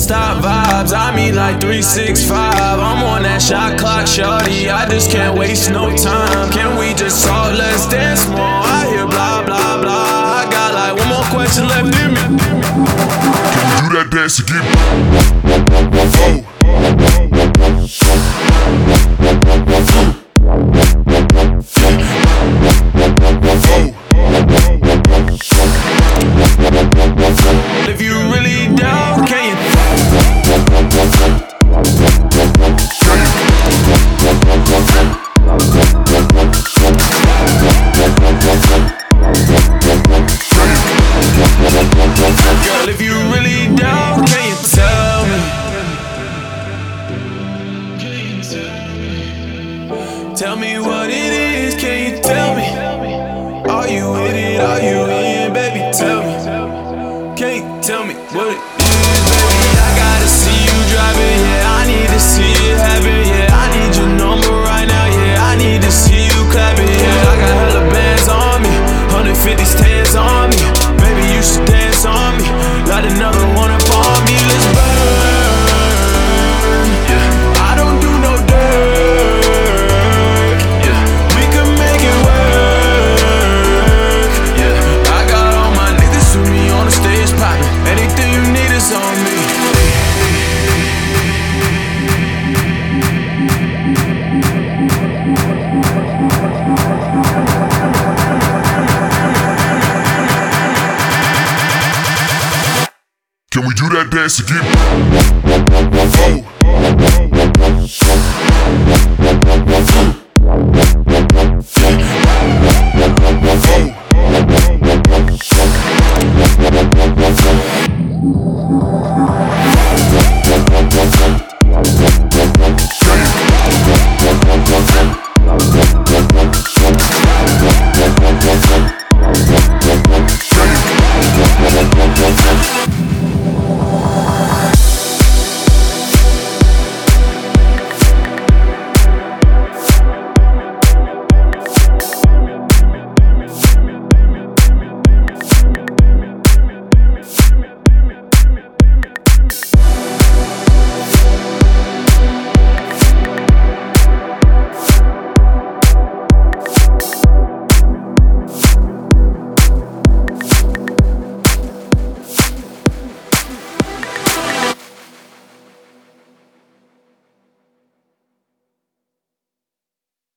non-stop vibes, I mean like 365. I'm on that shot clock, shorty, I just can't waste no time. Can we just talk, let's dance more? I hear blah, blah, blah. I got like one more question left in me. Can we do that dance again? Oh. If you really down, can you? Girl, if you really down, can you tell me? Tell me what it is, can you tell me? Are you with it, are you in, baby, tell me. Can you tell me what it is, baby? I gotta see you driving, yeah, I need to see it happen, yeah. I need your number right now, yeah, I need to see you clapping, yeah. I got hella bands on me, 150 stands on me. Baby, you should dance on me, light another one upon me, let's burn, yeah. I don't do no dirt, yeah. We can make it work, yeah. I got all my niggas with me on the stage poppin'. Anything you need is on me. Can we do that dance again? Oh.